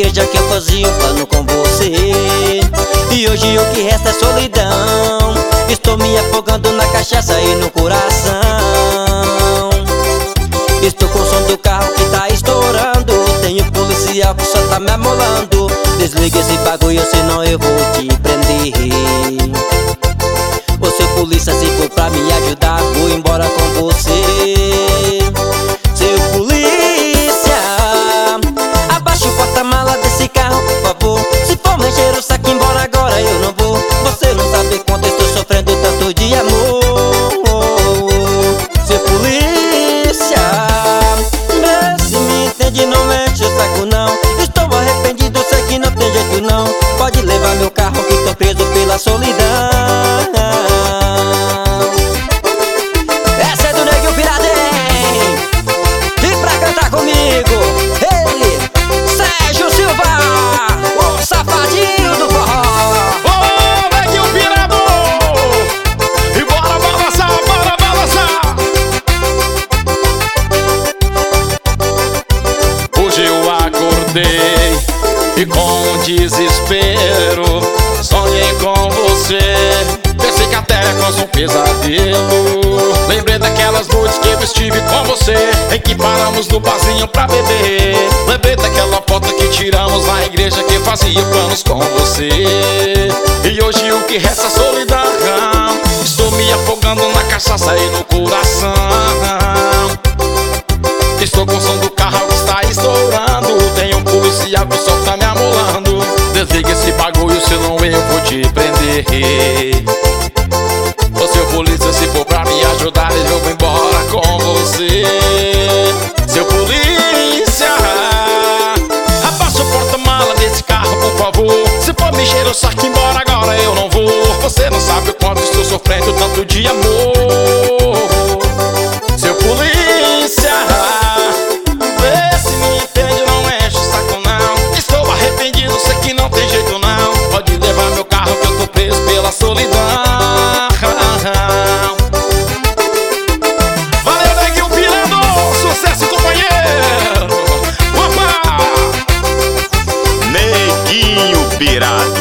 igreja que eu fazia um plano com você. E hoje o que resta é solidão. Estou me afogando na cachaça e no coração. Estou com o som do carro que tá estourando. Tenho policial que só tá me amolando. Desliga esse bagulho, senão eu vou te prender. Ô seu polícia, se for pra me ajudar, vou embora com você. Seu polícia, abaixa o porta-mala desse carro, por favor. Se for me encher o saco, embora agora eu não vou. Você não sabe quanto eu estou sofrendo tanto de amor. Seu polícia, vê se me entende, não mexe o saco não. Estou arrependido, sei que não tem jeito não. Pode levar meu carro que tô preso pela solidão. Essa é do Neguinho Piradem. E pra cantar comigo, ele, Sérgio Silva, o safadinho do forró. Ô, Neguinho Pirador, e bora balançar, bora balançar. Hoje eu acordei e com desespero sonhei com você. Pensei que a terra fosse um pesadelo. Lembrei daquelas noites que eu estive com você, em que paramos no barzinho pra beber. Lembrei daquela foto que tiramos na igreja que fazia planos com você. E hoje o que resta é solidão. Estou me afogando na cachaça e no coração. Estou com o som do carro que está estourando. Tem um policial que só tá me amolando. Desliga esse bagulho, senão eu vou te prender. Ô seu polícia, se for pra me ajudar, eu vou embora com você. Seu polícia, abaixa o porta-mala desse carro, por favor. Se for me encher o saco, embora agora eu não vou. Você não sabe o quanto estou sofrendo tanto de amor. Seu polícia, vê se me entende, não enche o saco não. Estou arrependido, sei que não tem jeito não. Pode levar meu carro que eu tô preso pela solidão. Valeu, Neguinho Pirador, sucesso, companheiro. Opa! Neguinho Pirador.